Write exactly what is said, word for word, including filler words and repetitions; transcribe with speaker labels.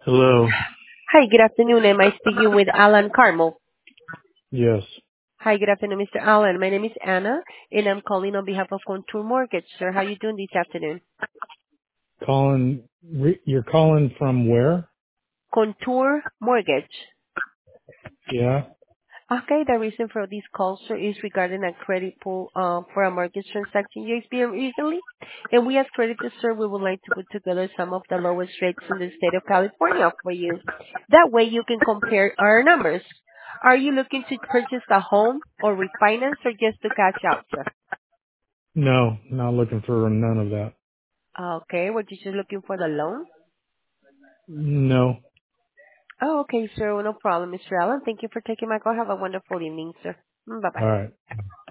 Speaker 1: Hello.
Speaker 2: Hi, good afternoon. Am I speaking with Alan Carmel?
Speaker 1: Yes.
Speaker 2: Hi, good afternoon, Mister Alan. My name is Anna, and I'm calling on behalf of Contour Mortgage, sir. How you doing this afternoon?
Speaker 1: Calling. Re, you're calling from where?
Speaker 2: Contour Mortgage.
Speaker 1: Yeah.
Speaker 2: Okay, the reason for this call, sir, is regarding a credit pull uh, for a mortgage transaction you experienced recently. And we as creditors, sir, we would like to put together some of the lowest rates in the state of California for you. That way you can compare our numbers. Are you looking to purchase a home or refinance or just to cash out, sir?
Speaker 1: No, not looking for none of that.
Speaker 2: Okay. Were you just looking for the loan?
Speaker 1: No.
Speaker 2: Oh, okay, sir. No problem, Mister Allen. Thank you for taking my call. Have a wonderful evening, sir. Bye
Speaker 1: All
Speaker 2: bye.
Speaker 1: right.